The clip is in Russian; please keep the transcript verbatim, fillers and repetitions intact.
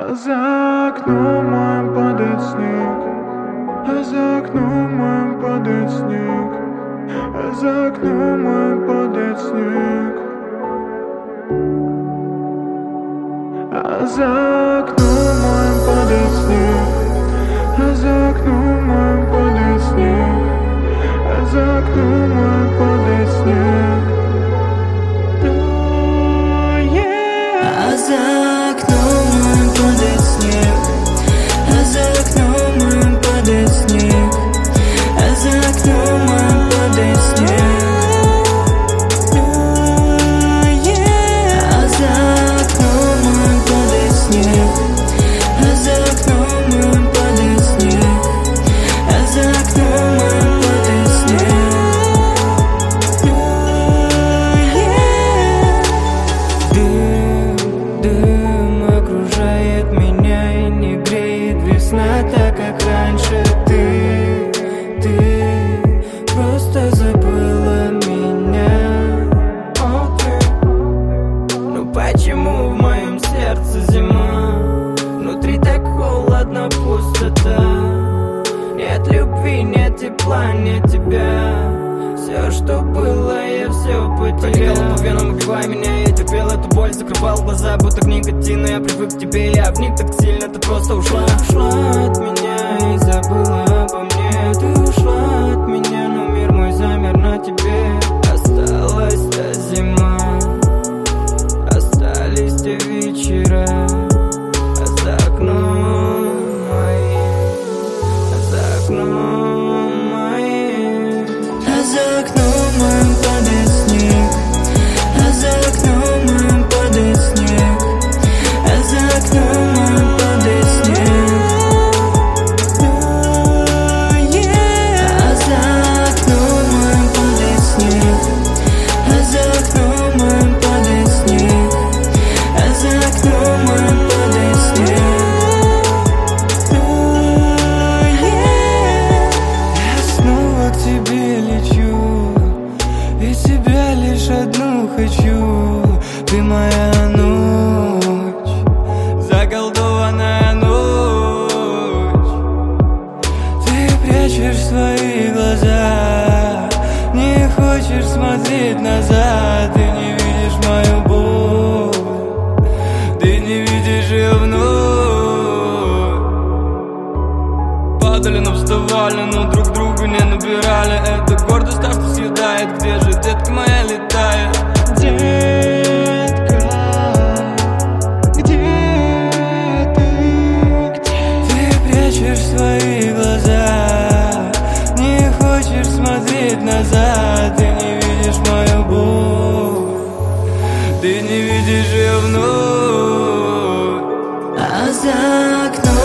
А за окном моим падает снег, а за окном моим падает снег, а за окном моим падает снег, а за окном моим падает снег, а за окном моим падает снег, а за окном моим падает снег. А за окном моим падает снег, а за окном моим падает снег, а за окном моим падает снег. А за окном моим падает снег, а за окном моим падает снег, а за окном моим падает снег. Весна так, как раньше. Ты, ты просто забыла меня. О, ты. Ну почему в моем сердце зима? Внутри так холодно, пустота. Нет любви, нет тепла, нет тебя. Все, что было, я все потерял. По венам, убивай меня, я терпел эту боль. Закрывал глаза, будто к никотину. Я привык к тебе, я в них так сильно. Ты просто ушла, ушла от меня и забыла обо мне. Ты ушла от меня, но мир мой замер на тебе. Осталась та зима, остались те вечера. А за окном моим, а за окном моим, а за окном моим падает снег, а за окном моим падает снег, а за окном моим падает снег. А за окном моим падает снег, а за окном моим падает снег, а за окном моим падает снег. Я снова к тебе лечу, и тебя лишь одну хочу. Ты моя ночь, заколдованная ночь. Ты прячешь свои глаза, не хочешь смотреть назад. Ты не видишь мою боль, ты не видишь ее вновь. Падали, но вставали, но друг другу не набирали. Эта гордость так что съедает. Где же детка моя летает? Детка, где ты? Ты прячешь свои глаза, не хочешь смотреть назад. Ты не видишь мою боль, ты не видишь ее вновь. А за окном